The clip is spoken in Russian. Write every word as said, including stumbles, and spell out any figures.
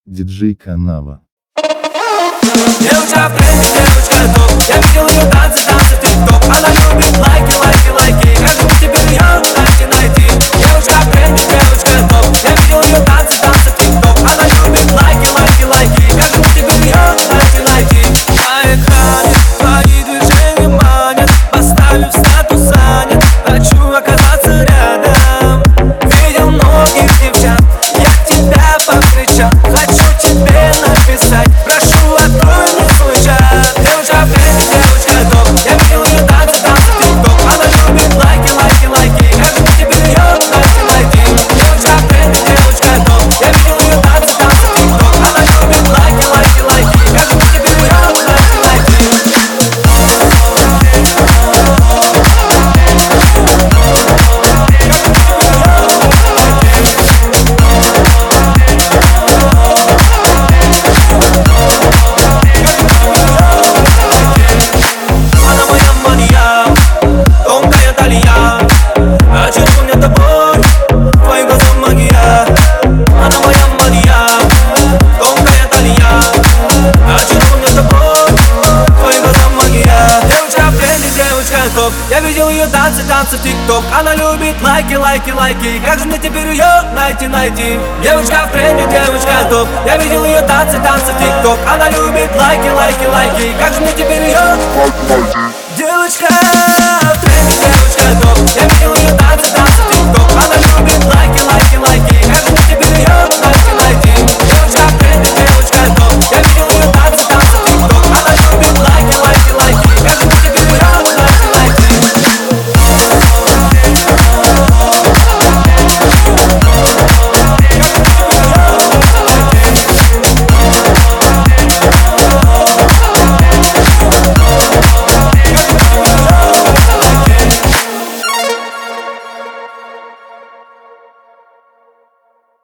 Диджей Канава. Девушка в тренде, девушка топ. Я видел ее танцы, танцы, тик-топ. Она любит лайки, лайки, лайки. Как же теперь ее найти, найти? Девушка в тренде, девушка топ. Я видел ее танцы, танцы, тик-топ. Она любит лайки, лайки, лайки. Как же теперь ее найти, найти? На экране твои движения манят. Поставив статус занят, хочу оказаться рядом. Видел многих девчат, я тебя покричал. Хочу тебе написать, прошу, открой мне свой чат. Девушка в тренде, девушка топ. Я видел ее танцы, танцы, тик-топ. Она любит лайки, лайки, лайки. Как же теперь ее найти, найти? Девушка в тренде, девушка топ. Я видел ее танцы, танцы, тик-топ. Она любит лайки, лайки, лайки. Как же теперь ее найти, найти? Она моя мания, тонкая талия. Очарую меня тобой, твоим глазам магия. Она моя мания, тонкая талия. Очарую меня тобой, твоим глазам магия. Девушка в тренде, девушка топ. Я видел ее танцы, танцы в тик-топ. Она любит лайки, лайки, лайки. Как же мне теперь ее найти, найти? Девушка в тренде, девушка топ. Я видел ее танцы, танцы в тик-топ. Она любит лайки, лайки, лайки. Как же мне теперь ее найти, найти? Девочка в тренде, девушка топ. Я видел ее танцы, танцы в тик-топ.